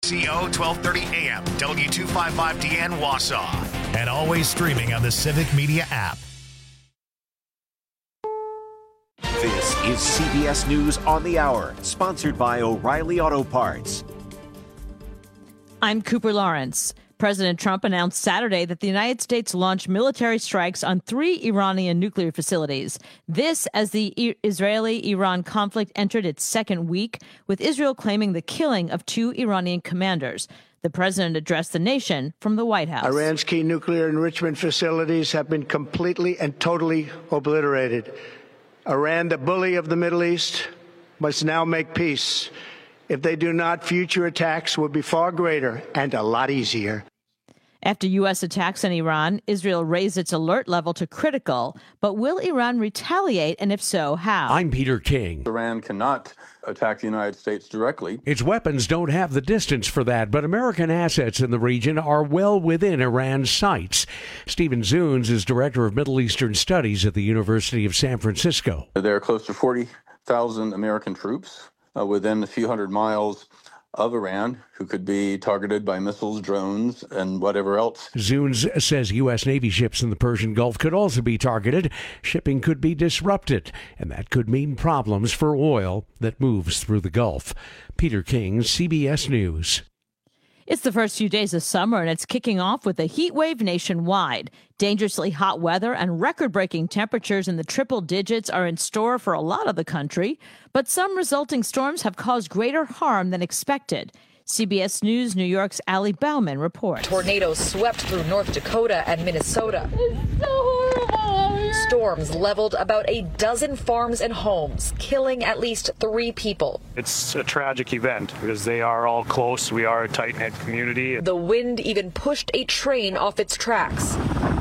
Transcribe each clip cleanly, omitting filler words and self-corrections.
KXCO 1230 AM, W255DN Wausau. And always streaming on the Civic Media app. This is CBS News on the Hour, sponsored by O'Reilly Auto Parts. I'm Cooper Lawrence. President Trump announced Saturday that the United States launched military strikes on 3 Iranian nuclear facilities. This as the Israeli-Iran conflict entered its second week, with Israel claiming the killing of 2 Iranian commanders. The president addressed the nation from the White House. Iran's key nuclear enrichment facilities have been completely and totally obliterated. Iran, the bully of the Middle East, must now make peace. If they do not, future attacks will be far greater and a lot easier. After U.S. attacks on Iran, Israel raised its alert level to critical. But will Iran retaliate, and if so, how? I'm Peter King. Iran cannot attack the United States directly. Its weapons don't have the distance for that, but American assets in the region are well within Iran's sights. Stephen Zunes is Director of Middle Eastern Studies at the University of San Francisco. There are close to 40,000 American troops within a few hundred miles of Iran who could be targeted by missiles, drones, and whatever else. Zunes says U.S. Navy ships in the Persian Gulf could also be targeted. Shipping could be disrupted, and that could mean problems for oil that moves through the Gulf. Peter King, CBS News. It's the first few days of summer, and it's kicking off with a heat wave nationwide. Dangerously hot weather and record-breaking temperatures in the triple digits are in store for a lot of the country, but some resulting storms have caused greater harm than expected. CBS News New York's Allie Bauman reports. Tornadoes swept through North Dakota and Minnesota. It's so horrible out here. Storms leveled about a dozen farms and homes, killing at least 3 people. It's a tragic event because they are all close. We are a tight-knit community. The wind even pushed a train off its tracks.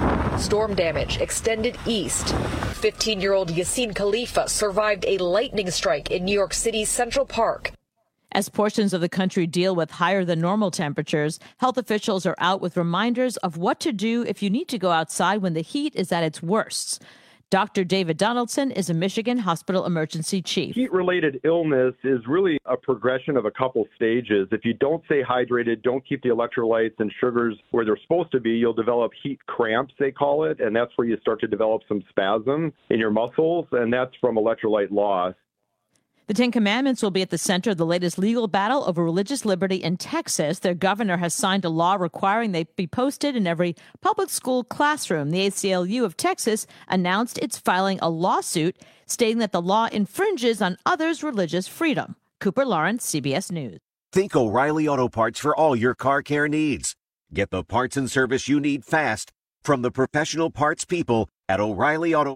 Storm damage extended east. 15-year-old Yassine Khalifa survived a lightning strike in New York City's Central Park. As portions of the country deal with higher than normal temperatures, health officials are out with reminders of what to do if you need to go outside when the heat is at its worst. Dr. David Donaldson is a Michigan hospital emergency chief. Heat-related illness is really a progression of a couple stages. If you don't stay hydrated, don't keep the electrolytes and sugars where they're supposed to be, you'll develop heat cramps, they call it, and that's where you start to develop some spasm in your muscles, and that's from electrolyte loss. The Ten Commandments will be at the center of the latest legal battle over religious liberty in Texas. Their governor has signed a law requiring they be posted in every public school classroom. The ACLU of Texas announced it's filing a lawsuit stating that the law infringes on others' religious freedom. Cooper Lawrence, CBS News. Think O'Reilly Auto Parts for all your car care needs. Get the parts and service you need fast from the professional parts people at O'Reilly Auto.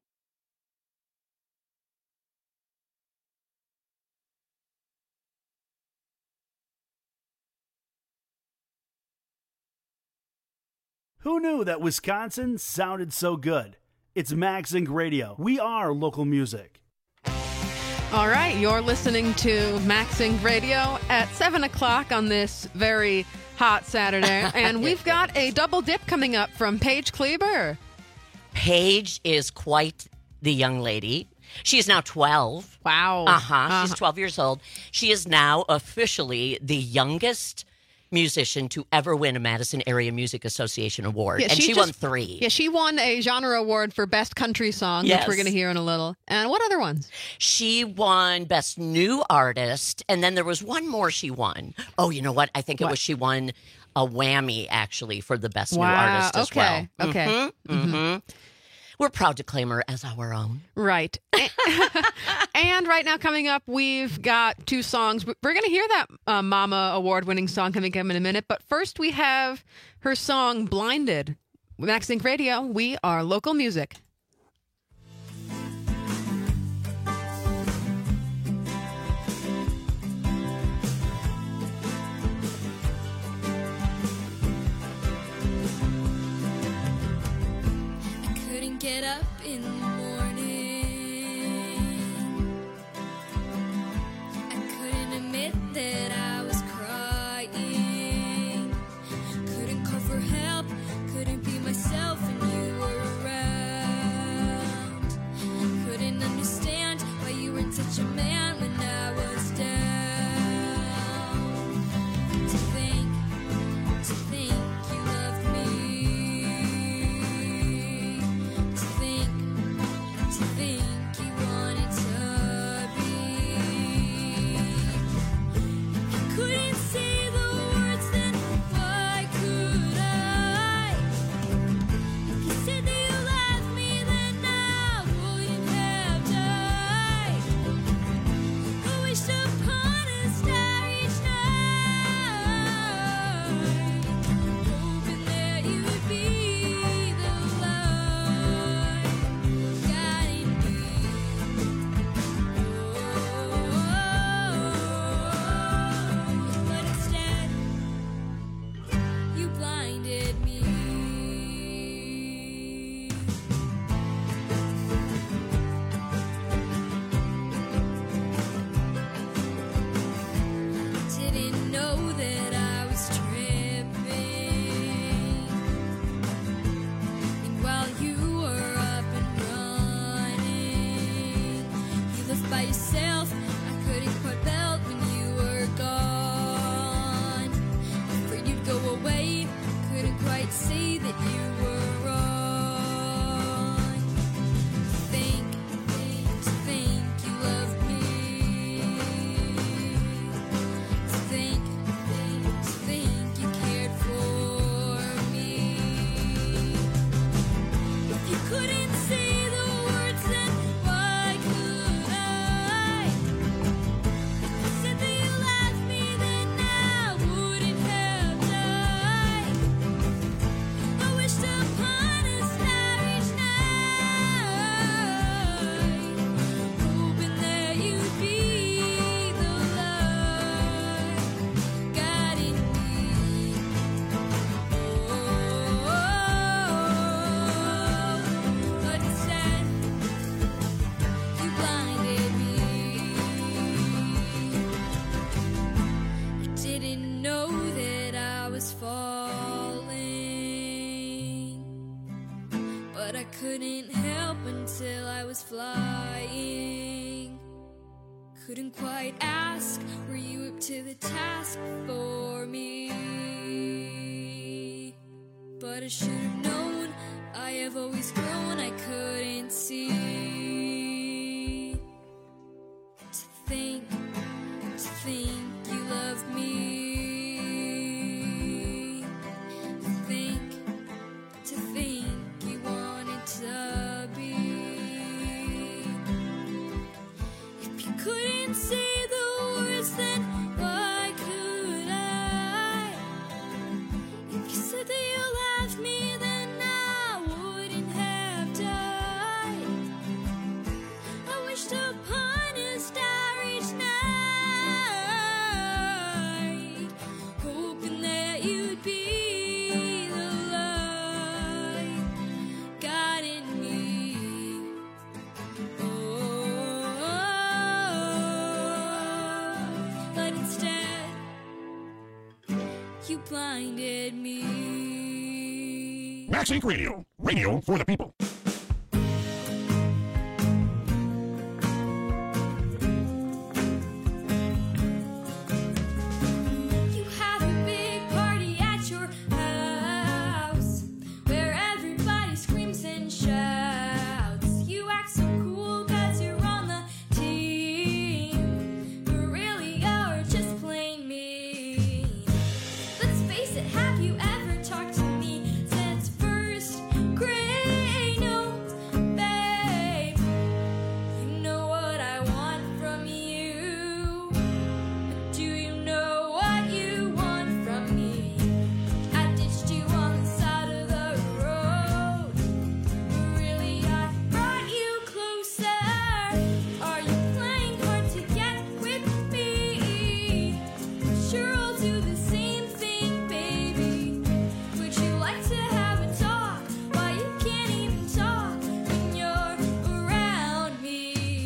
Who knew that Wisconsin sounded so good? It's MagZinc Radio. We are local music. All right, you're listening to MagZinc Radio at 7 o'clock on this very hot Saturday. And we've got a double dip coming up from Paige Kleber. Paige is quite the young lady. She is now 12. Wow. She's 12 years old. She is now officially the youngest musician to ever win a Madison Area Music Association award. Yeah, and she won 3. Yeah, she won a genre award for Best Country Song, which we're going to hear in a little. And what other ones? She won Best New Artist, and then there was one more she won. Oh, you know what? I think it was she won a whammy, actually, for the Best New Artist as well. Okay. We're proud to claim her as our own. Right. And right now coming up, we've got 2 songs. We're going to hear that Mama award-winning song coming up in a minute. But first we have her song, Blinded. MagZinc Radio, we are local music. Get up in the morning. I couldn't admit that I was crying. Couldn't call for help. Couldn't be myself when you were around. couldn't help until I was flying. Couldn't quite ask, were you up to the task for me? But I should have known, I have always grown, I couldn't see. To think you love me. To think you wanted to be. If you couldn't say the words, then why could I? If you said that you loved me, then I wouldn't have died. I wished upon a starry night, hoping that you'd be the light guiding me. But instead, you blinded me. Max Inc. Radio. Radio for the people. You had a big party at your house where everybody screams and shouts. You act so cool 'cause you're on the team, but really you're just plain mean. Let's face it, have you ever talked to me since first grade? No, babe. You know what I want from you. But do you know what you want from me? I ditched you on the side of the road, but really I brought you closer. Are you playing hard to get with me? Sure, I'll do the same thing, baby. Would you like to have a talk? Why you can't even talk when you're around me?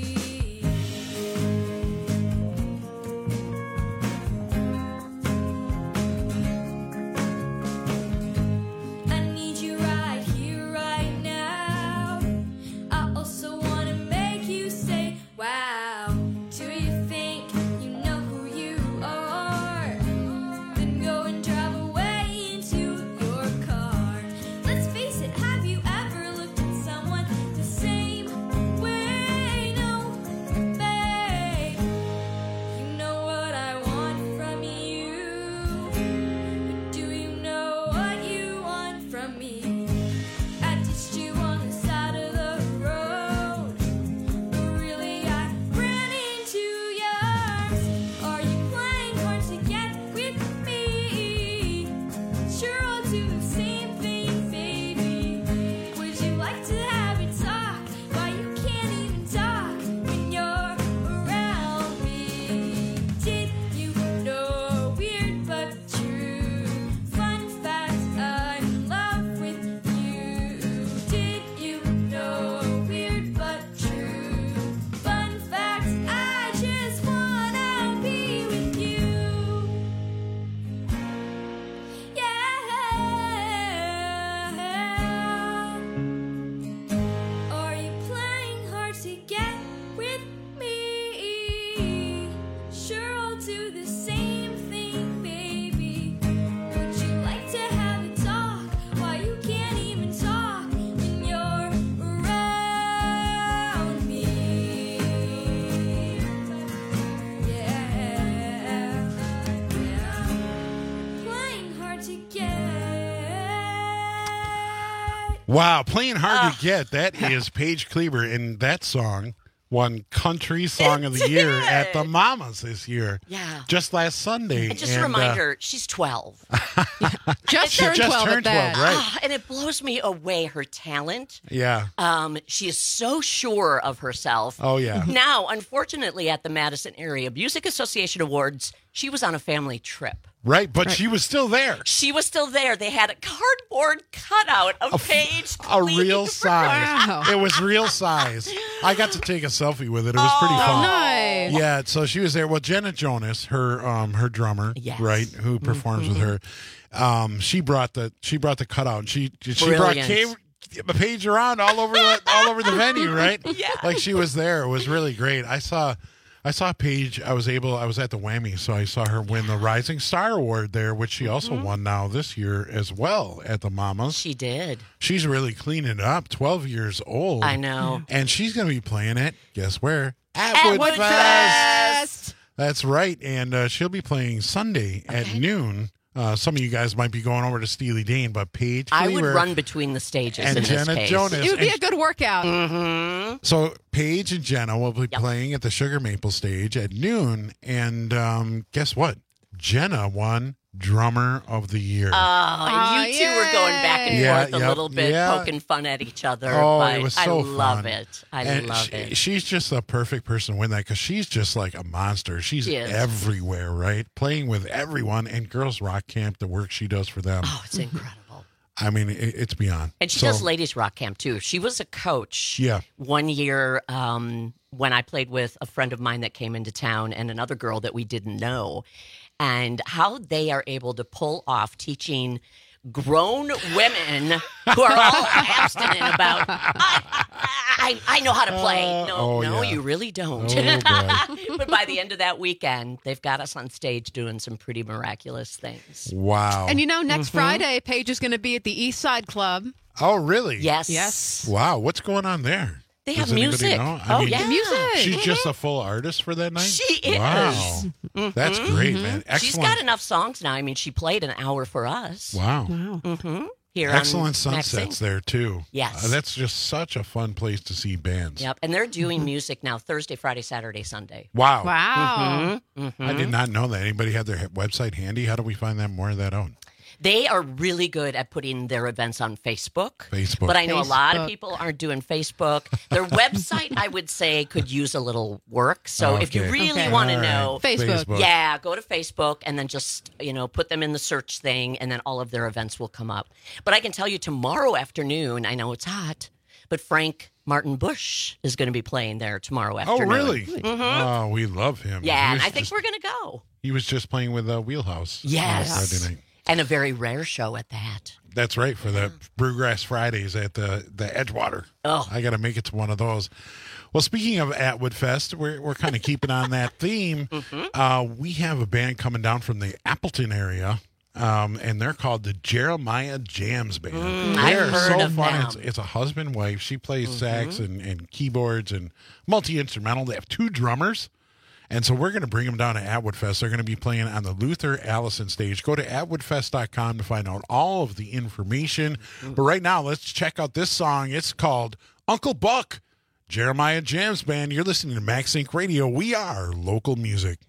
I need you right here, right now. I also want to make you say, wow. Do you think you know who you are? Then go and drive away into your car. Let's face it, have you ever looked at someone the same way? No, babe. You know what I want from you. But do you know what you want from me? I ditched you on the side of the road, but really I ran into yours. Are you playing hard to get with me? Sure, I'll do the same thing, baby. Would you like to have a talk? Why you can't even talk when you're around me? Did you know, weird but true, fun fact, I'm in love with you. Did you know, weird but true, fun fact, I just wanna be with you. Yeah. Are you playing hard to get with me? Sure, I'll do the same thing, baby. Would you like to have a talk? Why you can't even talk when you're around me? Yeah. Playing hard to get. Wow, playing hard to get. That is Paige Kleber, and that song won Country Song of the Year at the Mamas this year. Yeah. Just last Sunday. And just a reminder, she's 12. Just She turned just 12 turned at that. 12, right. Ah, and it blows me away, her talent. Yeah. She is so sure of herself. Oh, yeah. Now, unfortunately, at the Madison Area Music Association Awards, she was on a family trip. Right, but she was still there. She was still there. They had a cardboard cutout of Paige A Kleber. real size. Wow. It was real size. I got to take a selfie with it. It was pretty fun. Nice. Yeah, so she was there. Well, Jenna Jonas, her drummer, Yes. right, who performs with her. She brought the cutout. And she brought Brilliant. Paige around all over the venue, right? Yeah. Like she was there. It was really great. I saw Paige. I was at the Whammy, so I saw her win the Rising Star Award there, which she also won now this year as well at the Mamas. She did. She's really cleaning it up. 12 years old. I know. And she's going to be playing it, guess where? At Woodfest. Woodfest. That's right. And she'll be playing Sunday at noon. Some of you guys might be going over to Steely Dan, but Paige I would Cleaver run between the stages and in Jenna this case. Jonas. It would be a good workout. Mm-hmm. So Paige and Jenna will be playing at the Sugar Maple stage at noon. And guess what? Jenna won Drummer of the Year. Oh, you two were going back and forth a little bit, poking fun at each other. Oh, but it was so I love fun. it. And love it. She's just the perfect person to win that because she's just like a monster. She's She is. everywhere, right? Playing with everyone. And Girls Rock Camp, the work she does for them. Oh, it's incredible. I mean, it's beyond. And she does Ladies Rock Camp, too. She was a coach one year when I played with a friend of mine that came into town and another girl that we didn't know. And how they are able to pull off teaching grown women who are all abstinent about, I know how to play. No, you really don't. But by the end of that weekend, they've got us on stage doing some pretty miraculous things. Wow. And next Friday, Paige is going to be at the East Side Club. Oh, really? Yes. Wow. What's going on there? They Does have anybody music. know? Music. She's just a full artist for that night? She is. Wow. That's great, man. Excellent. She's got enough songs now. I mean, she played an hour for us. Wow. Here Excellent on Max sunsets Sing. there, too. Yes. That's just such a fun place to see bands. Yep. And they're doing music now Thursday, Friday, Saturday, Sunday. Wow. Wow. I did not know that. Anybody have their website handy? How do we find that more of that out? They are really good at putting their events on Facebook. Facebook. But I know a lot of people aren't doing Facebook. Their website, I would say, could use a little work. So if you really want to know, Facebook. Yeah, go to Facebook and then just, put them in the search thing and then all of their events will come up. But I can tell you tomorrow afternoon, I know it's hot, but Frank Martin Bush is going to be playing there tomorrow afternoon. Oh, really? Mm-hmm. Oh, we love him. Yeah, and I think we're going to go. He was just playing with Wheelhouse. Yes. On Friday night. And a very rare show at that. That's right, for the Brewgrass Fridays at the Edgewater. Oh. I got to make it to one of those. Well, speaking of at Woodfest, we're kind of keeping on that theme. We have a band coming down from the Appleton area, and they're called the Jeremiah Jams Band. They're I've heard so of fun. them. It's a husband-wife. She plays sax and keyboards and multi-instrumental. They have 2 drummers. And so we're going to bring them down to Atwoodfest. They're going to be playing on the Luther Allison stage. Go to atwoodfest.com to find out all of the information. But right now, let's check out this song. It's called Uncle Buck, Jeremiah Jams Band. You're listening to Max Inc. Radio. We are local music.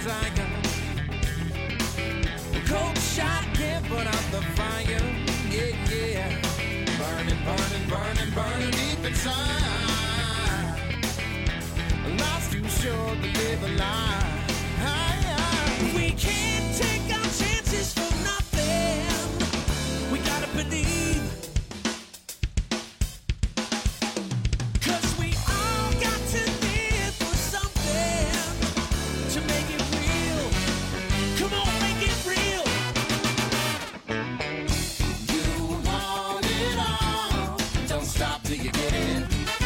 'cause I got a cold shot, can't put out the fire. Yeah, yeah. Burning, burning, burning, burning deep inside. Life's too short to live a lie. We can't take our chances for nothing. We gotta believe. 'Cause we all got to live for something to make it real. Come on, make it real. You want it all. Don't stop till you get it.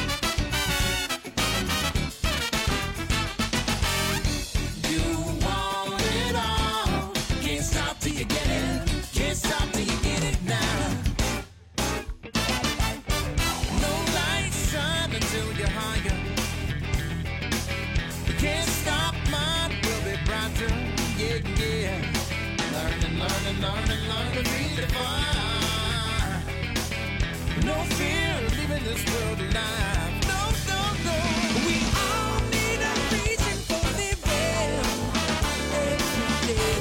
You want it all. Can't stop till you get it. Can't stop till you get it now. No lights shine until you're higher. You can't stop, mine will be brighter. Yeah, yeah. Learning, learning, learning, learning, redefine. No fear of leaving this world alive. No, no, no. We all need a reason for living every day.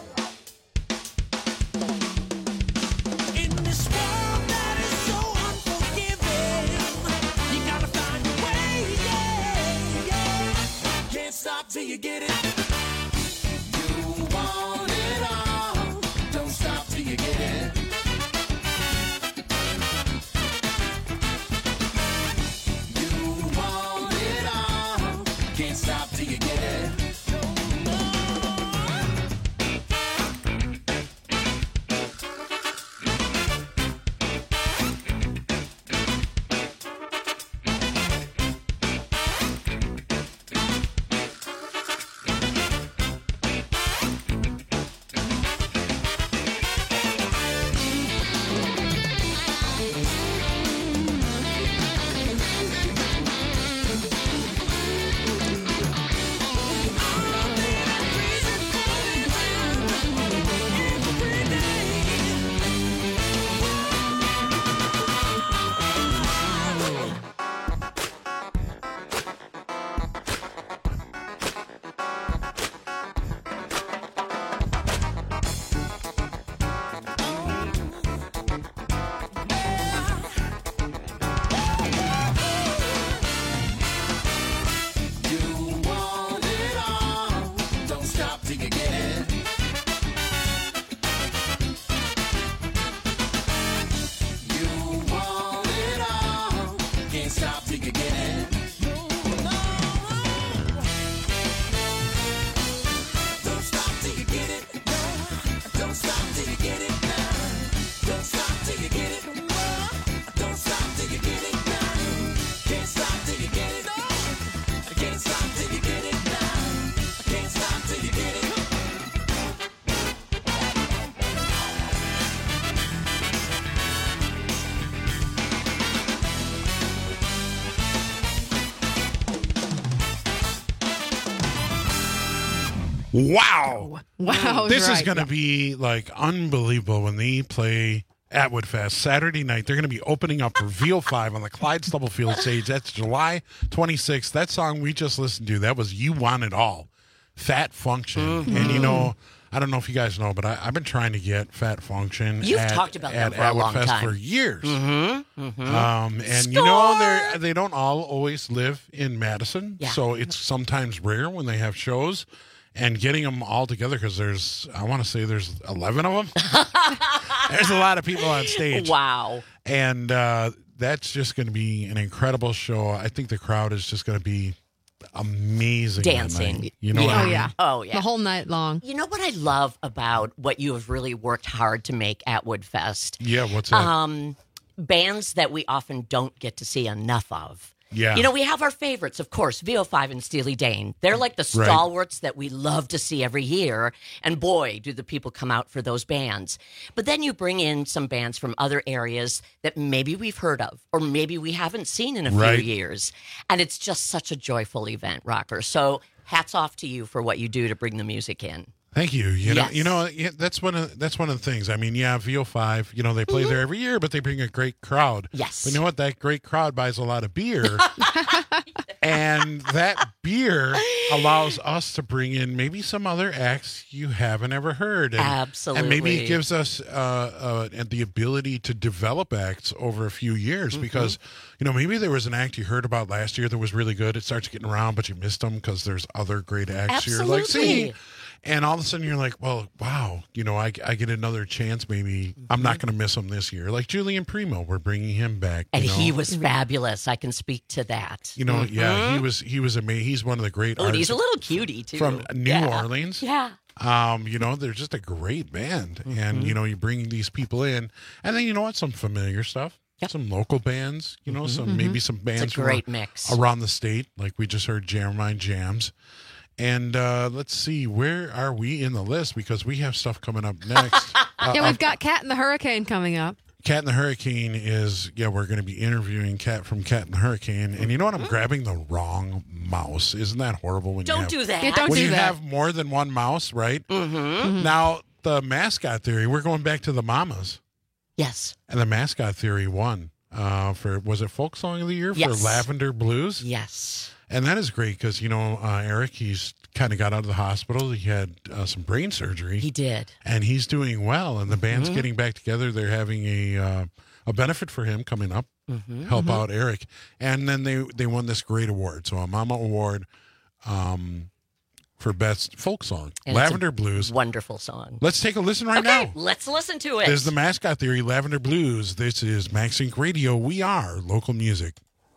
In this world that is so unforgiving, you gotta find a way, yeah, yeah. Can't stop till you get it. You want it all. Don't stop till you get it. You want it all. Can't stop till you get it. You want it all. Don't stop till you get it. You want it all. Can't stop till you get it. No, no. Don't stop till you get it. No. Don't stop till you get it now. Don't stop till you get it. No. Don't stop till you get it now. Can't stop till you get it. No. I can't stop till you get it now. I can't stop till you get it. Wow. Wow, This is right, going to yeah. be like unbelievable when they play Atwood Fest Saturday night. They're going to be opening up for VO5 on the Clyde Stubblefield stage. That's July 26th. That song we just listened to, that was You Want It All, Fat Function. And you know, I don't know if you guys know, but I've been trying to get Fat Function You've at, talked about at that for a Atwood long Fest time. for years. Mm-hmm. And you know, they don't all always live in Madison, Yeah. so it's sometimes rare when they have shows. And getting them all together, because I want to say there's 11 of them. There's a lot of people on stage. Wow. And that's just going to be an incredible show. I think the crowd is just going to be amazing. that Dancing. night. You know what I mean? Oh, yeah. The whole night long. You know what I love about what you have really worked hard to make Atwood Fest? Yeah, what's that? Bands that we often don't get to see enough of. Yeah. You know, we have our favorites, of course, VO5 and Steely Dan. They're like the Right. stalwarts that we love to see every year. And boy, do the people come out for those bands. But then you bring in some bands from other areas that maybe we've heard of or maybe we haven't seen in a Right. few years. And it's just such a joyful event, Rocker. So hats off to you for what you do to bring the music in. Thank you. That's one of the things. I mean, VO5. They play there every year, but they bring a great crowd. Yes. But you know what? That great crowd buys a lot of beer, and that beer allows us to bring in maybe some other acts you haven't ever heard. Absolutely. And maybe it gives us the ability to develop acts over a few years because maybe there was an act you heard about last year that was really good. It starts getting around, but you missed them because there's other great acts you're like seeing. And all of a sudden you're like, well, wow, I get another chance. Maybe I'm not going to miss him this year. Like Julian Primo, we're bringing him back. And he was fabulous. I can speak to that. Yeah, he was amazing. He's one of the great artists. He's a little cutie too. From New Orleans. Yeah. They're just a great band. And, you bring these people in. And then, some familiar stuff. Yep. Some local bands, maybe some bands it's a great mix. Around the state. Like we just heard Jammermine Jams. And let's see, where are we in the list? Because we have stuff coming up next. We've got Cat and the Hurricane coming up. Cat and the Hurricane is, we're going to be interviewing Cat from Cat and the Hurricane. And you know what? I'm grabbing the wrong mouse. Isn't that horrible? When don't do that. Yeah, don't when do you that. have more than one mouse, right? Now, the mascot theory, we're going back to the Mamas. Yes. And the mascot theory won was it Folk Song of the Year for Lavender Blues? Yes. And that is great because, Eric, he's kind of got out of the hospital. He had some brain surgery. He did. And he's doing well. And the band's getting back together. They're having a benefit for him coming up, help out Eric. And then they won this great award. So a Mama Award for Best Folk Song. And Lavender Blues. Wonderful song. Let's take a listen right now. Let's listen to it. There's the mascot theory, Lavender Blues. This is Max Inc. Radio. We are local music.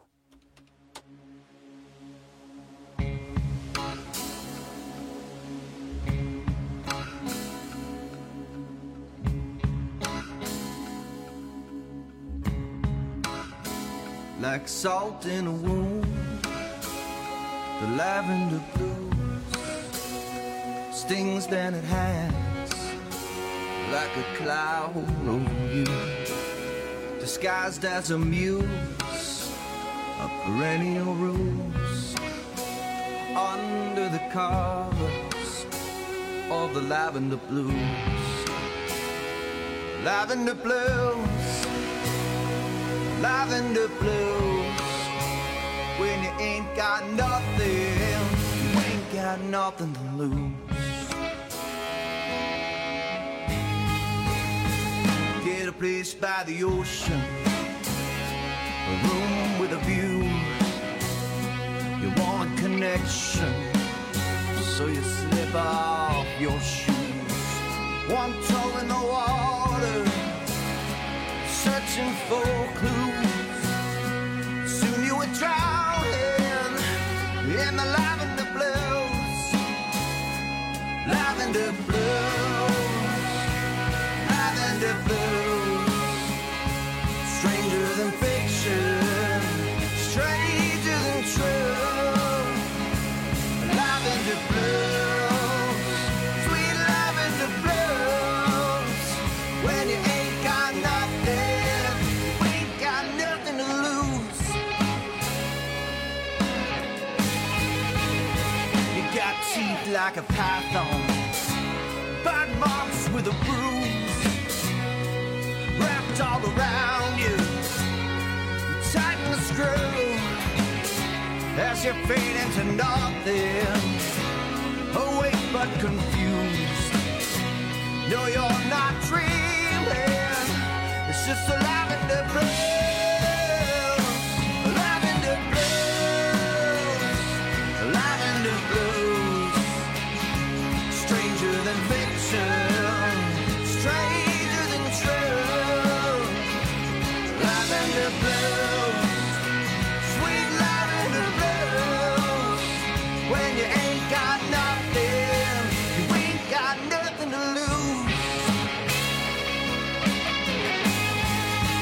Like salt in a wound, the lavender blues stings than it has, like a cloud over you, disguised as a muse of perennial rose, under the covers of the lavender blues. Lavender blues, lavender blues, when you ain't got nothing, you ain't got nothing to lose. Get a place by the ocean, a room with a view. You want a connection, so you slip off your shoes. One toe in the water, searching for clues. Soon you were drowning in the lavender blues. Lavender blues, lavender blues. Stranger than fiction, stranger than true. Lavender blues, sweet lavender blues. When you ain't got nothing, we ain't got nothing to lose. You got teeth like a python, bite marks with a bruise, wrapped all around you. You tighten the screw as you fade into nothing, awake but confused. No, you're not dreaming, it's just a lavender blues, lavender blues, lavender blues. Stranger than fiction, stranger than true. Lavender blues, sweet lavender blues. When you ain't got nothing, you ain't got nothing to lose.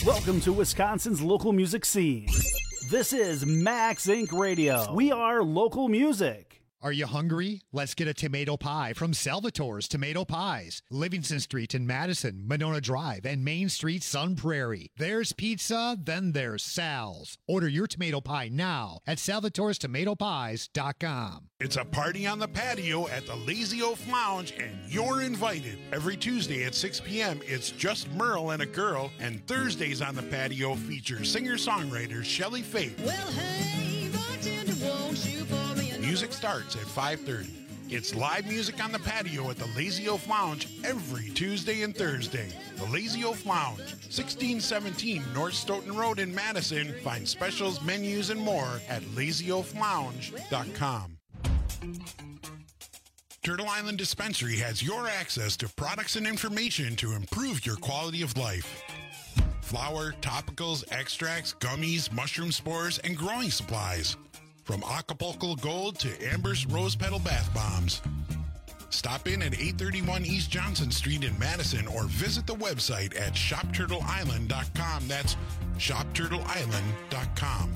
Welcome to Wisconsin's local music scene. This is Max Inc. Radio. We are local music. Are you hungry? Let's get a tomato pie from Salvatore's Tomato Pies. Livingston Street in Madison, Monona Drive, and Main Street, Sun Prairie. There's pizza, then there's Sal's. Order your tomato pie now at salvatorestomatopies.com. It's a party on the patio at the Lazy Oaf Lounge, and you're invited. Every Tuesday at 6 p.m., it's just Merle and a girl, and Thursdays on the patio feature singer-songwriter Shelley Faith. Well, hey, bartender, won't you pour me a Music starts at 5:30. It's live music on the patio at the Lazy Oaf Lounge every Tuesday and Thursday. The Lazy Oaf Lounge, 1617 North Stoughton Road in Madison. Find specials, menus, and more at lazyoaflounge.com. Turtle Island Dispensary has your access to products and information to improve your quality of life. Flour, topicals, extracts, gummies, mushroom spores, and growing supplies. From Acapulco Gold to Amber's Rose Petal Bath Bombs. Stop in at 831 East Johnson Street in Madison or visit the website at shopturtleisland.com. That's shopturtleisland.com.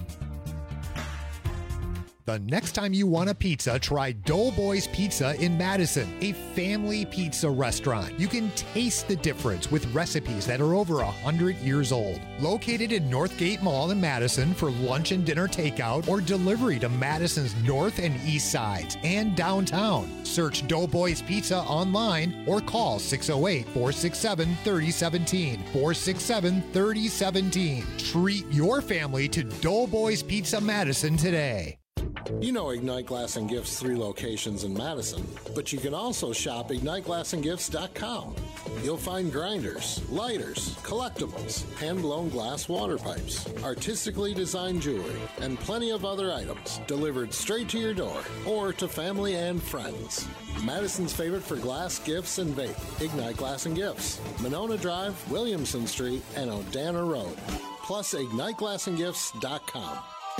The next time you want a pizza, try Doughboys Pizza in Madison, a family pizza restaurant. You can taste the difference with recipes that are over 100 years old. Located in Northgate Mall in Madison for lunch and dinner takeout or delivery to Madison's north and east sides and downtown. Search Doughboys Pizza online or call 608-467-3017. 467-3017. Treat your family to Doughboys Pizza Madison today. You know Ignite Glass and Gifts 3 locations in Madison, but you can also shop IgniteGlassandGifts.com. You'll find grinders, lighters, collectibles, hand-blown glass water pipes, artistically designed jewelry, and plenty of other items delivered straight to your door or to family and friends. Madison's favorite for glass, gifts, and vape, Ignite Glass and Gifts, Monona Drive, Williamson Street, and Odana Road. Plus, IgniteGlassandGifts.com.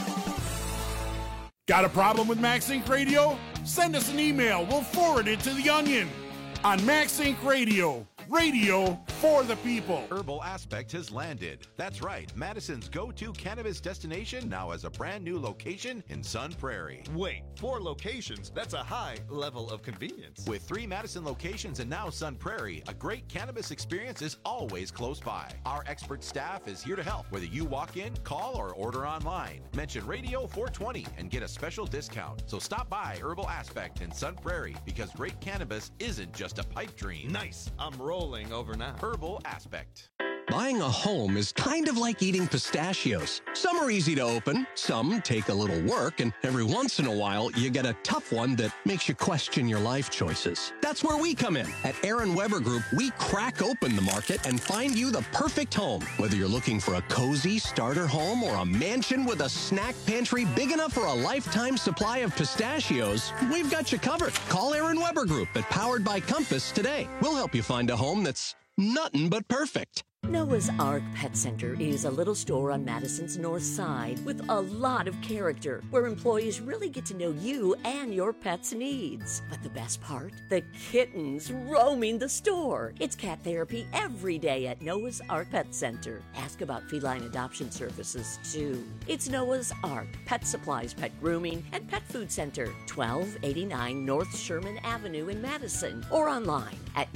Got a problem with Max Inc. Radio? Send us an email. We'll forward it to The Onion. On Max Inc. Radio. Radio for the people. Herbal Aspect has landed. That's right. Madison's go-to cannabis destination now has a brand new location in Sun Prairie. Wait, 4 locations? That's a high level of convenience. With 3 Madison locations and now Sun Prairie, a great cannabis experience is always close by. Our expert staff is here to help, whether you walk in, call, or order online. Mention Radio 420 and get a special discount. So stop by Herbal Aspect in Sun Prairie because great cannabis isn't just a pipe dream. Nice. I'm rolling over now. Herbal Aspect. Buying a home is kind of like eating pistachios. Some are easy to open, some take a little work, and every once in a while, you get a tough one that makes you question your life choices. That's where we come in. At Aaron Weber Group, we crack open the market and find you the perfect home. Whether you're looking for a cozy starter home or a mansion with a snack pantry big enough for a lifetime supply of pistachios, we've got you covered. Call Aaron Weber Group at Powered by Compass today. We'll help you find a home that's nothing but perfect. Noah's Ark Pet Center is a little store on Madison's north side with a lot of character, where employees really get to know you and your pet's needs. But the best part? The kittens roaming the store. It's cat therapy every day at Noah's Ark Pet Center. Ask about feline adoption services, too. It's Noah's Ark Pet Supplies, Pet Grooming, and Pet Food Center, 1289 North Sherman Avenue in Madison, or online at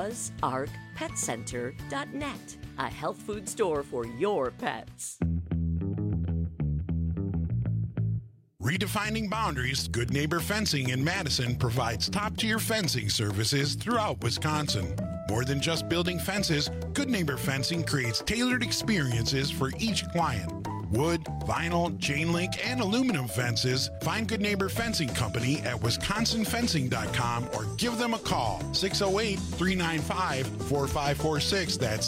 noahsarkpetcenter.net. A health food store for your pets. Redefining boundaries, Good Neighbor Fencing in Madison provides top-tier fencing services throughout Wisconsin. More than just building fences, Good Neighbor Fencing creates tailored experiences for each client. Wood, vinyl, chain link, and aluminum fences. Find Good Neighbor Fencing Company at wisconsinfencing.com or give them a call. 608-395-4546. That's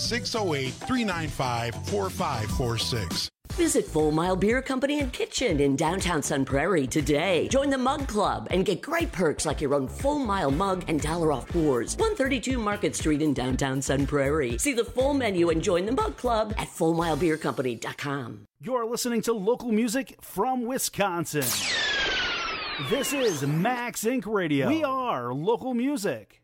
608-395-4546. Visit Full Mile Beer Company and Kitchen in downtown Sun Prairie today. Join the Mug Club and get great perks like your own Full Mile mug and $1 off pours. 132 Market Street in downtown Sun Prairie. See the full menu and join the Mug Club at FullMileBeerCompany.com. You're listening to local music from Wisconsin. This is Max Inc. Radio. We are local music.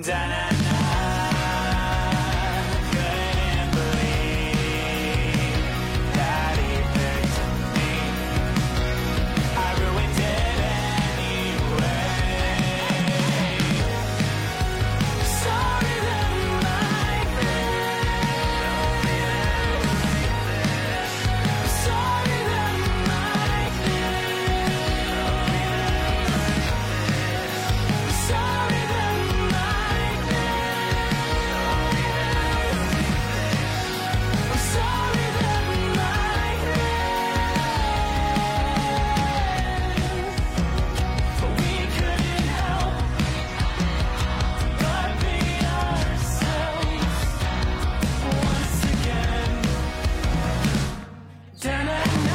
Couldn't believe that he picked me. I ruined it anyway. Sorry that I'm like this. Sorry that I'm like this. Sorry that I'm like this. I'm sorry that I'm like this. But we couldn't help but be ourselves once again. Da-na-na.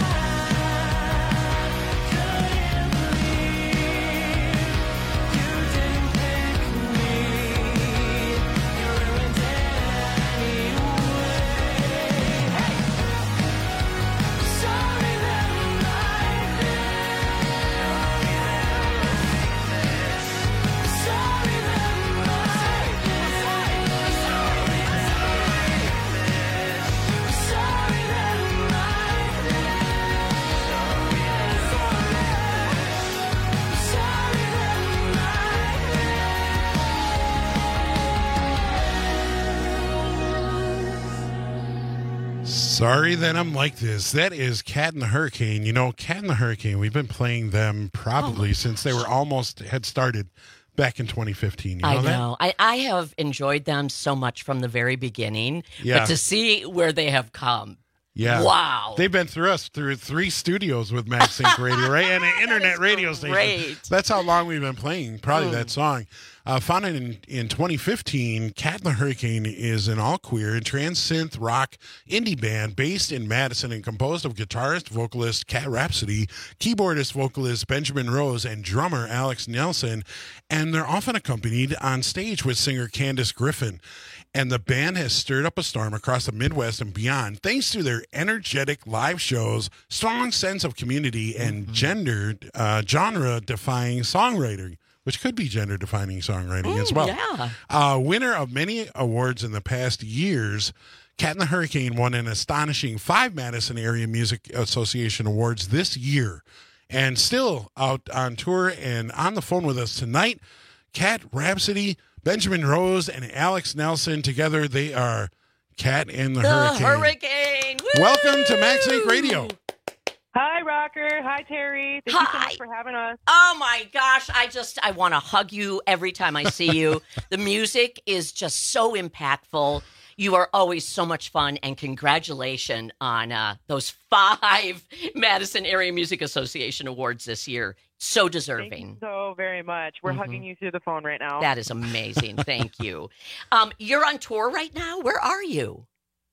Couldn't believe you didn't pick me. You ruined it anyway. Hey! Sorry that I'm like this. Sorry that I'm like this. Sorry that I'm like Sorry that I'm like this. That is Cat and the Hurricane. You know, Cat and the Hurricane, we've been playing them probably since they were almost had started back in 2015. You know I that? know. I have enjoyed them so much from the very beginning. Yeah. But to see where they have come. Yeah. Wow. They've been through 3 studios with Max Inc. Radio, right? And an internet radio station. great. That's how long we've been playing probably that song. Founded in 2015, Cat and the Hurricane is an all-queer and trans-synth rock indie band based in Madison and composed of guitarist, vocalist Cat Rhapsody, keyboardist, vocalist Benjamin Rose, and drummer Alex Nelson. And they're often accompanied on stage with singer Candace Griffin. And the band has stirred up a storm across the Midwest and beyond thanks to their energetic live shows, strong sense of community, and genre-defying songwriting, which could be gender-defining songwriting as well. Yeah. Winner of many awards in the past years, Cat and the Hurricane won an astonishing 5 Madison Area Music Association awards this year. And still out on tour and on the phone with us tonight, Cat Rhapsody, Benjamin Rose, and Alex Nelson. Together, they are Cat and the Hurricane. Hurricane. Woo! Welcome to Max Inc. Radio. Hi, Rocker. Hi, Terry. Thank you so much for having us. Oh, my gosh. I want to hug you every time I see you. The music is just so impactful. You are always so much fun, and congratulations on those 5 Madison Area Music Association awards this year. So deserving. Thank you so very much. We're hugging you through the phone right now. That is amazing. Thank you. You're on tour right now. Where are you?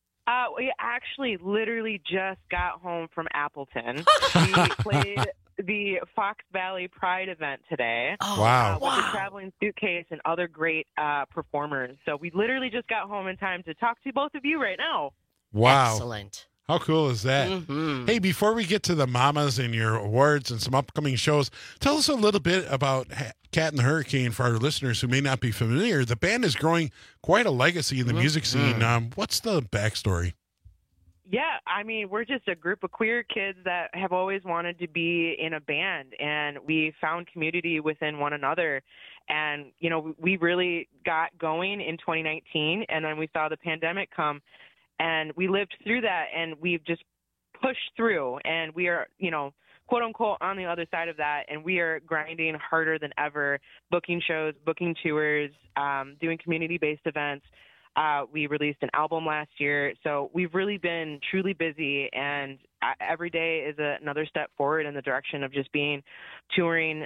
We actually literally just got home from Appleton. We played the Fox Valley Pride event today. Oh, wow. With the Traveling Suitcase and other great performers. So we literally just got home in time to talk to both of you right now. Wow. Excellent. How cool is that? Mm-hmm. Hey, before we get to the mamas and your awards and some upcoming shows, tell us a little bit about Cat and the Hurricane for our listeners who may not be familiar. The band is growing quite a legacy in the music scene. What's the backstory? Yeah, I mean, we're just a group of queer kids that have always wanted to be in a band, and we found community within one another. And, you know, we really got going in 2019, and then we saw the pandemic come, and we lived through that, and we've just pushed through, and we are, you know, quote unquote on the other side of that, and we are grinding harder than ever, booking shows, booking tours, doing community-based events. We released an album last year, so we've really been truly busy, and every day is another step forward in the direction of just being touring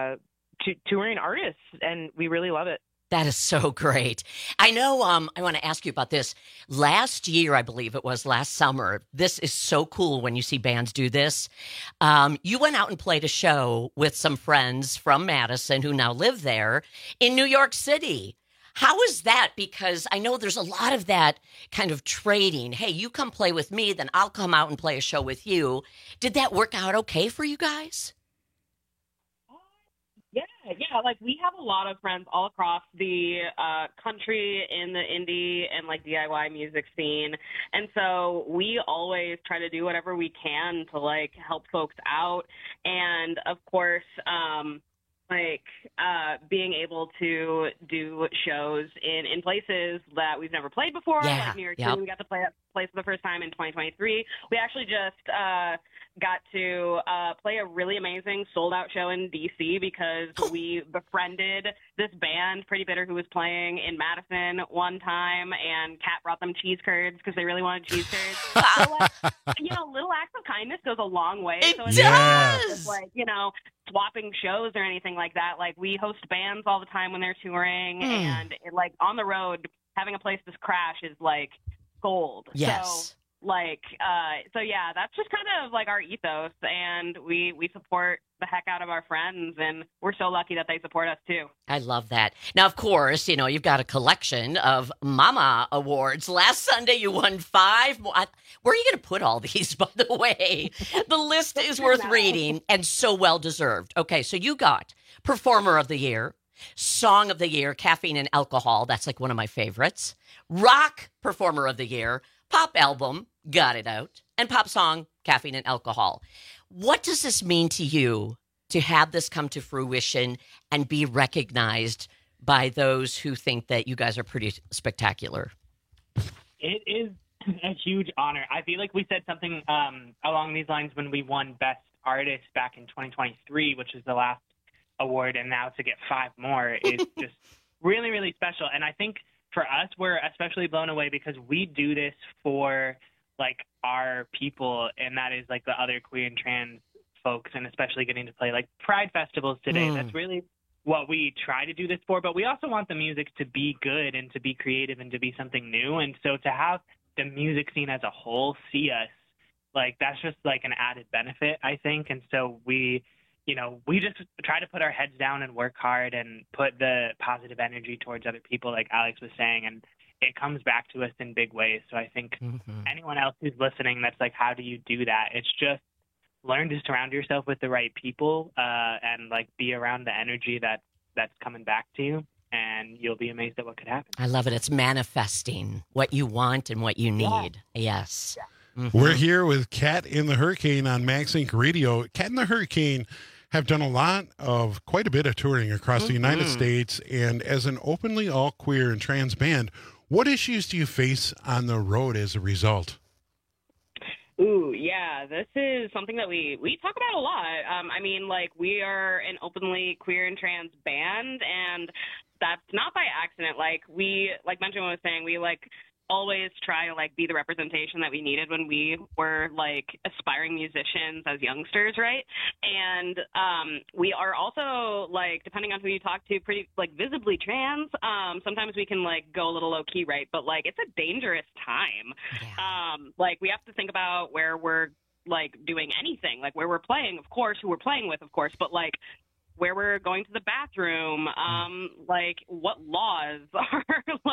artists, and we really love it. That is so great. I know I want to ask you about this. Last year, I believe it was last summer, this is so cool when you see bands do this. You went out and played a show with some friends from Madison who now live there in New York City. How is that? Because I know there's a lot of that kind of trading. Hey, you come play with me, then I'll come out and play a show with you. Did that work out okay for you guys? Yeah, like we have a lot of friends all across the country in the indie and like DIY music scene. And so we always try to do whatever we can to like help folks out. And of course, being able to do shows in places that we've never played before, like New York City. We got to play that place for the first time in 2023. We actually just got to play a really amazing sold-out show in D.C. because we befriended this band, Pretty Bitter, who was playing in Madison one time, and Kat brought them cheese curds because they really wanted cheese curds. So, like, little acts of kindness goes a long way. It so it's does! not just like, swapping shows or anything like that. Like, we host bands all the time when they're touring, and like on the road, having a place to crash is like gold. Yes. So yeah, that's just kind of like our ethos, and we support the heck out of our friends, and we're so lucky that they support us too. I love that. Now, of course, you've got a collection of Mama Awards. Last Sunday, you won 5 more. Where are you going to put all these, by the way? The list is worth reading and so well deserved. Okay, so you got Performer of the Year, Song of the Year, Caffeine and Alcohol. That's like one of my favorites. Rock Performer of the Year, Pop Album, Got It Out, and Pop Song, Caffeine and Alcohol. What does this mean to you to have this come to fruition and be recognized by those who think that you guys are pretty spectacular? It is a huge honor. I feel like we said something along these lines when we won Best Artist back in 2023, which is the last award, and now to get 5 more is just really, really special. And I think for us, we're especially blown away because we do this for like our people, and that is like the other queer and trans folks, and especially getting to play like Pride festivals today. That's really what we try to do this for, but we also want the music to be good and to be creative and to be something new. And so to have the music scene as a whole see us, like, that's just like an added benefit, I think. And so we just try to put our heads down and work hard and put the positive energy towards other people, like Alex was saying, and it comes back to us in big ways. So I think anyone else who's listening that's like, how do you do that? It's just learn to surround yourself with the right people and like be around the energy that's coming back to you, and you'll be amazed at what could happen. I love it. It's manifesting what you want and what you need. Yeah. Yes. Yeah. We're here with Kat in the Hurricane on Max Inc. Radio. Kat and the Hurricane have done quite a bit of touring across the United States, and as an openly all queer and trans band, what issues do you face on the road as a result? Ooh, yeah, this is something that we talk about a lot. I mean, like, we are an openly queer and trans band, and that's not by accident. Like, like Benjamin was saying, we like always try to like be the representation that we needed when we were like aspiring musicians as youngsters, right? And we are also, like, depending on who you talk to, pretty like visibly trans. Sometimes we can like go a little low key, right? But like, it's a dangerous time. Yeah. Like, we have to think about where we're like doing anything, like where we're playing, of course, who we're playing with, of course, but like where we're going to the bathroom, like what laws are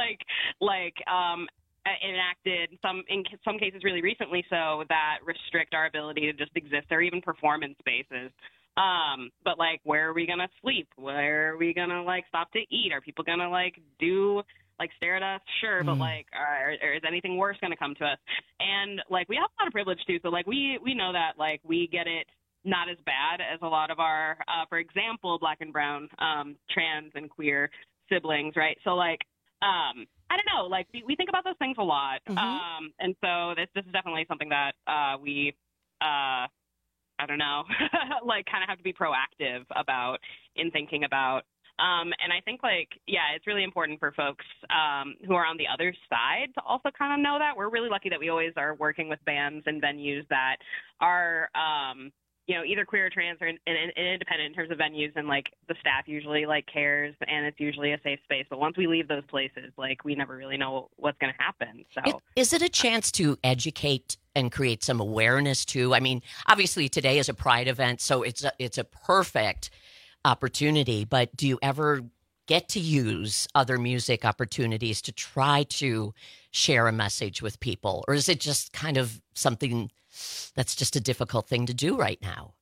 enacted, in some cases really recently, so that restrict our ability to just exist or even perform in spaces. But like, where are we gonna sleep? Where are we gonna like stop to eat? Are people gonna like stare at us? Sure, but like, or is anything worse gonna come to us? And like, we have a lot of privilege too, so like we know that like we get it not as bad as a lot of our, for example, Black and brown trans and queer siblings, right? So like, I don't know, like we think about those things a lot. And so this is definitely something that we, I don't know, like kind of have to be proactive about in thinking about. And I think like, yeah, it's really important for folks who are on the other side to also kind of know that. We're really lucky that we always are working with bands and venues that are, either queer or trans or independent in terms of venues, and like the staff usually like cares, and it's usually a safe space. But once we leave those places, like we never really know what's going to happen. So is it a chance to educate and create some awareness too? I mean, obviously today is a Pride event, so it's a perfect opportunity. But do you ever get to use other music opportunities to try to share a message with people, or is it just kind of something that's just a difficult thing to do right now?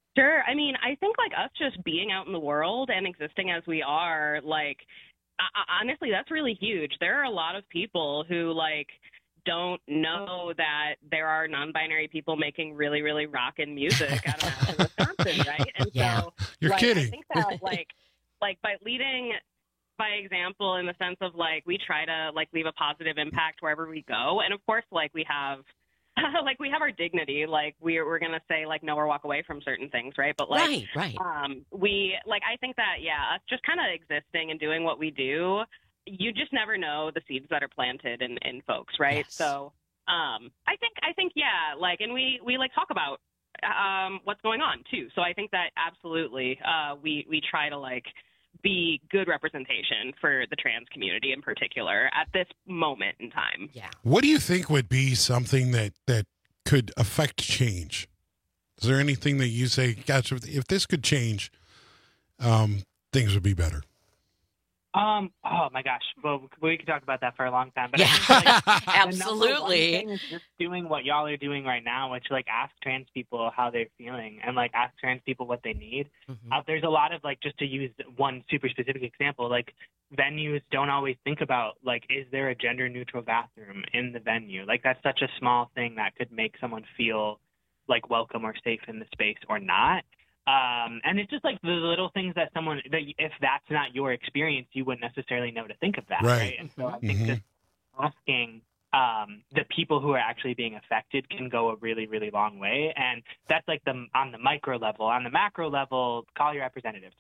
Sure. I mean, I think like us just being out in the world and existing as we are, like, honestly, that's really huge. There are a lot of people who like don't know that there are non-binary people making really, really rockin' music out of Madison, Wisconsin, right? And so, You're like, kidding. I think that like by leading by example in the sense of like we try to like leave a positive impact wherever we go, and of course, like we have. Like we have our dignity, like we're gonna say like no or walk away from certain things, right? But like right. We like I think that us just kind of existing and doing what we do, you just never know the seeds that are planted in folks, right? Yes. So I think like, and we like talk about what's going on too. So I think that absolutely we try to like be good representation for the trans community in particular at this moment in time. Yeah. What do you think would be something that could affect change? Is there anything that you say, gosh, if this could change, things would be better? Oh my gosh. Well, we could talk about that for a long time. But Yeah. I think, like, Absolutely. The number one thing is just doing what y'all are doing right now, which like ask trans people how they're feeling and like ask trans people what they need. There's a lot of like, just to use one super specific example, like venues don't always think about like, is there a gender neutral bathroom in the venue? Like that's such a small thing that could make someone feel like welcome or safe in the space or not. And it's just like the little things that if that's not your experience, you wouldn't necessarily know to think of that, right? And so I think just asking the people who are actually being affected can go a really, really long way. And that's like on the micro level. On the macro level, call your representatives.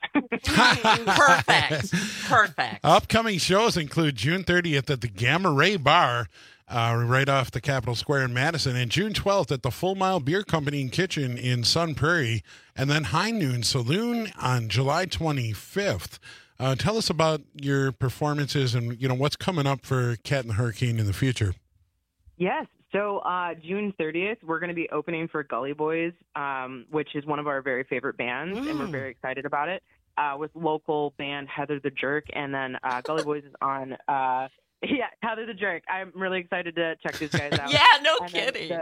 Perfect. Upcoming shows include June 30th at the Gamma Ray Bar, right off the Capitol Square in Madison, and June 12th at the Full Mile Beer Company and Kitchen in Sun Prairie, and then High Noon Saloon on July 25th. Tell us about your performances and what's coming up for Cat and the Hurricane in the future. Yes. So June 30th, we're going to be opening for Gully Boys, which is one of our very favorite bands, and we're very excited about it, with local band Heather the Jerk. And then Gully Boys is on... Heather the Jerk. I'm really excited to check these guys out. Yeah, no kidding.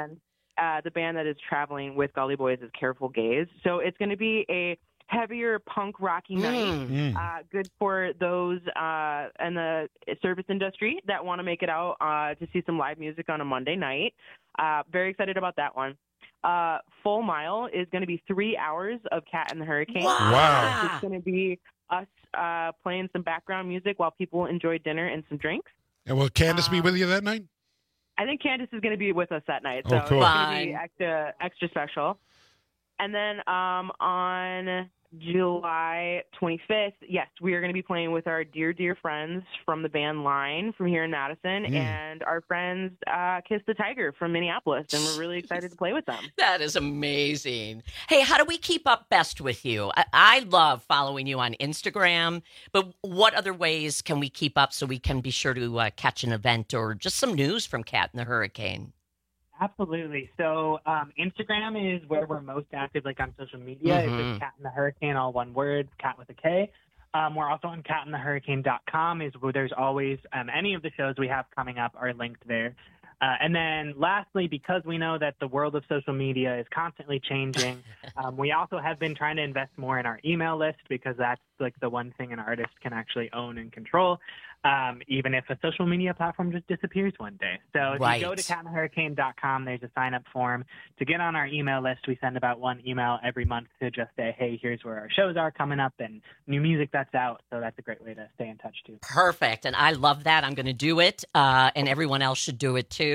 The band that is traveling with Gully Boys is Careful Gaze. So it's going to be a heavier punk rocky night. Good for those in the service industry that want to make it out to see some live music on a Monday night. Very excited about that one. Full Mile is going to be 3 hours of Cat and the Hurricane. Wow. It's going to be us playing some background music while people enjoy dinner and some drinks. And will Candace be with you that night? I think Candace is going to be with us that night, so cool. it's going to be extra special. And then on July 25th, yes, we are going to be playing with our dear friends from the band Line from here in Madison, and our friends Kiss the Tiger from Minneapolis, and we're really excited to play with them. That is amazing. Hey, how do we keep up best with you? I love following you on Instagram, but what other ways can we keep up so we can be sure to catch an event or just some news from Cat and the Hurricane? Absolutely. So Instagram is where we're most active, like on social media. It's just Cat and the Hurricane, all one word, Cat with a K. We're also on catandthehurricane.com is where there's always any of the shows we have coming up are linked there. And then lastly, because we know that the world of social media is constantly changing, we also have been trying to invest more in our email list because that's like the one thing an artist can actually own and control, even if a social media platform just disappears one day. So if you go to catandthehurricane.com, there's a sign-up form to get on our email list. We send about one email every month to just say, hey, here's where our shows are coming up and new music that's out. So that's a great way to stay in touch, too. Perfect. And I love that. I'm going to do it, and everyone else should do it, too.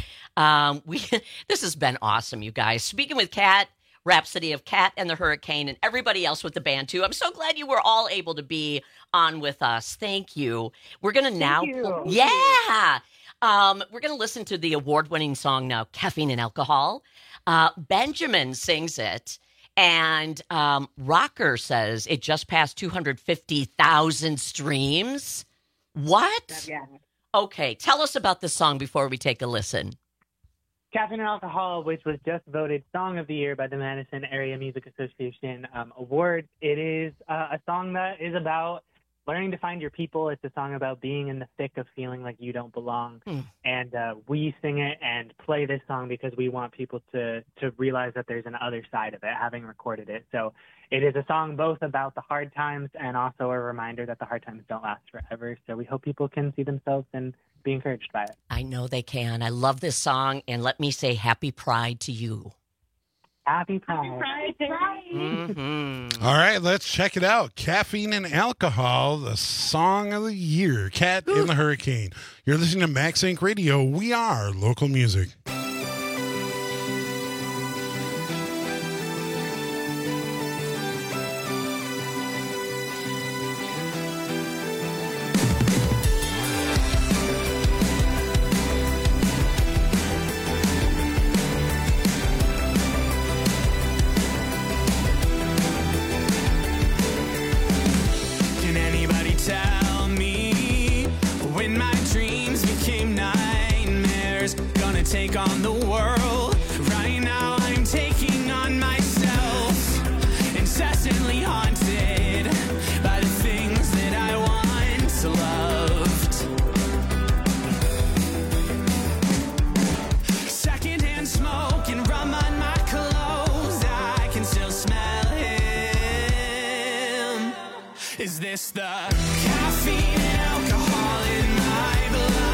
This has been awesome, you guys. Speaking with Cat, Rhapsody of Cat and the Hurricane, and everybody else with the band, too. I'm so glad you were all able to be on with us. Thank you. We're going to now... Yeah! We're going to listen to the award-winning song now, Caffeine and Alcohol. Benjamin sings it, and Rocker says it just passed 250,000 streams. What? Yeah. Okay, tell us about this song before we take a listen. Caffeine and Alcohol, which was just voted Song of the Year by the Madison Area Music Association Awards. It is a song that is about learning to find your people. It's a song about being in the thick of feeling like you don't belong. And we sing it and play this song because we want people to realize that there's an other side of it, having recorded it. So it is a song both about the hard times and also a reminder that the hard times don't last forever. So we hope people can see themselves and be encouraged by it. I know they can. I love this song, and let me say happy Pride to you. Happy Pride. All right, let's check it out. Caffeine and Alcohol, the song of the year. Cat in the Hurricane. You're listening to Max Inc. Radio. We are local music. Take on the world. Right now I'm taking on myself, incessantly haunted by the things that I once loved. Secondhand smoke and rum on my clothes, I can still smell him. Is this the caffeine and alcohol in my blood?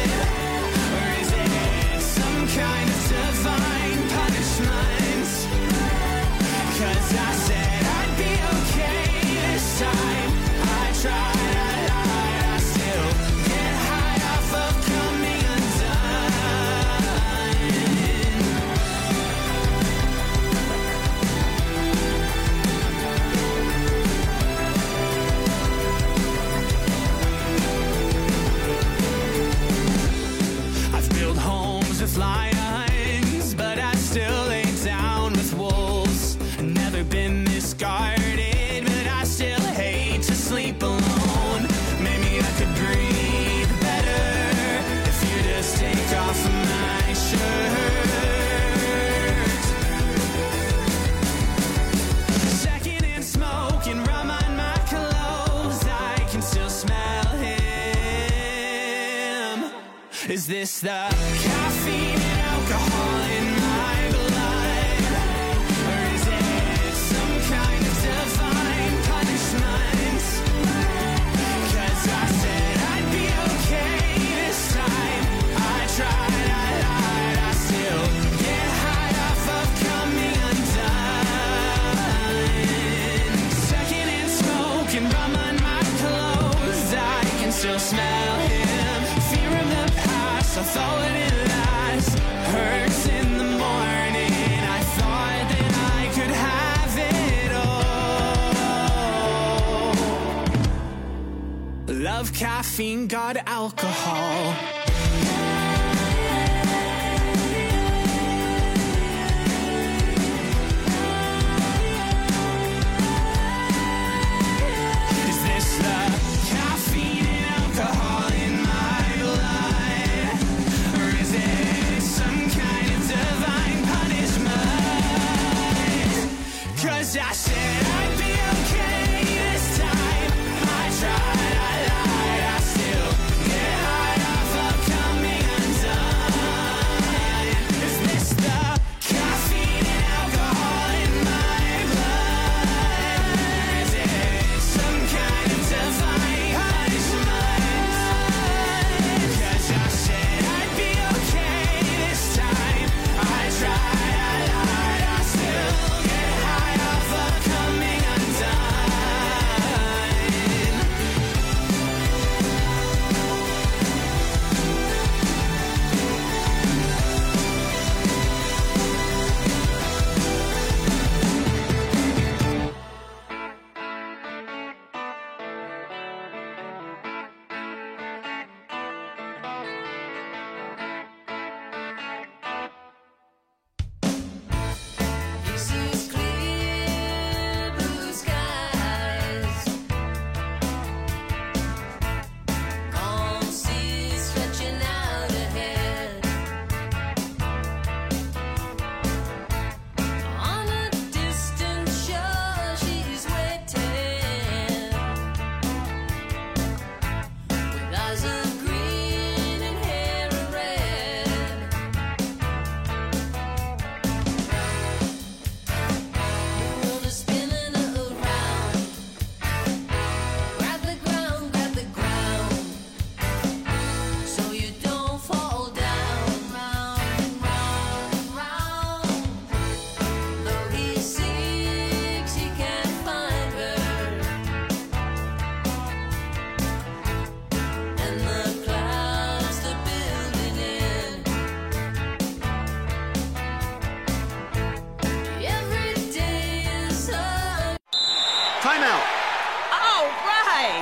Kind of divine punishment, 'cause I said I'd be okay this time. I tried, I lied, I still get high off of coming undone. I've built homes with lions, but I still lay down with wolves. Never been this guarded, but I still hate to sleep alone. Maybe I could breathe better if you just take off my shirt. Secondhand smoke and rum on my clothes, I can still smell him. Is this the caffeine and alcohol in my blood? Or is it some kind of divine punishment? 'Cause I said I'd be okay this time. I tried, I lied, I still get high off of coming undone. Secondhand smoke and rum on my clothes, I can still smell him. Fear of the past, I thought it last. Hurts in the morning, I thought that I could have it all. Love caffeine, got alcohol. Is this the caffeine and alcohol in my blood? Or is it some kind of divine punishment? 'Cause I said I'd be okay this time. I tried, I lied, I still get high off of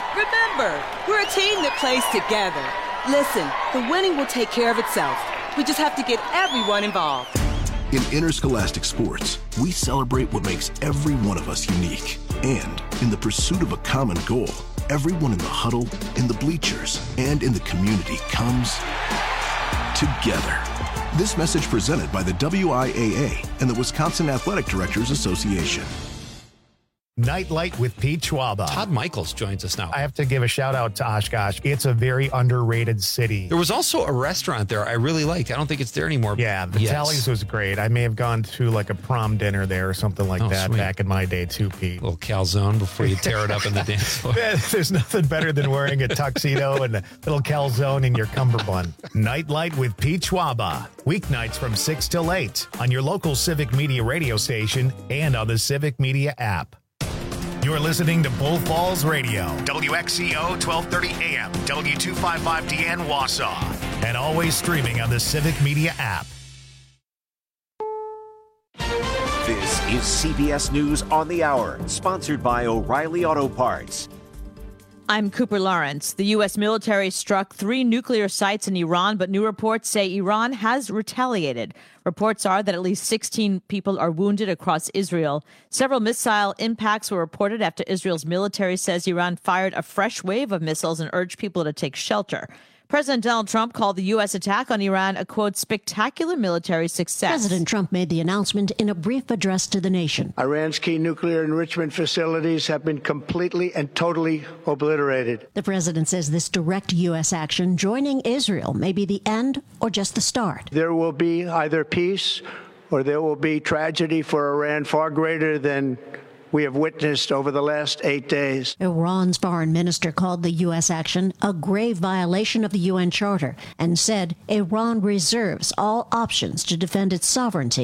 Remember, we're a team that plays together. Listen, the winning will take care of itself. We just have to get everyone involved. In interscholastic sports, we celebrate what makes every one of us unique. And in the pursuit of a common goal, everyone in the huddle, in the bleachers, and in the community comes together. This message presented by the WIAA and the Wisconsin Athletic Directors Association. Nightlight with Pete Schwaba. Todd Michaels joins us now. I have to give a shout out to Oshkosh. It's a very underrated city. There was also a restaurant there I really liked. I don't think it's there anymore. Yeah, the Tallies was great. I may have gone to like a prom dinner there or something like that back in my day too, Pete. A little calzone before you tear it up in the dance floor. There's nothing better than wearing a tuxedo and a little calzone in your cummerbund. Nightlight with Pete Schwaba. Weeknights from 6 till 8 on your local Civic Media radio station and on the Civic Media app. You're listening to Bull Falls Radio, WXCO 1230 AM, W255DN Wausau, and always streaming on the Civic Media app. This is CBS News on the Hour, sponsored by O'Reilly Auto Parts. I'm Cooper Lawrence. The U.S. military struck 3 nuclear sites in Iran, but new reports say Iran has retaliated. Reports are that at least 16 people are wounded across Israel. Several missile impacts were reported after Israel's military says Iran fired a fresh wave of missiles and urged people to take shelter. President Donald Trump called the U.S. attack on Iran a, quote, spectacular military success. President Trump made the announcement in a brief address to the nation. Iran's key nuclear enrichment facilities have been completely and totally obliterated. The president says this direct U.S. action joining Israel may be the end or just the start. There will be either peace or there will be tragedy for Iran far greater than we have witnessed over the last 8 days. Iran's foreign minister called the U.S. action a grave violation of the UN Charter and said Iran reserves all options to defend its sovereignty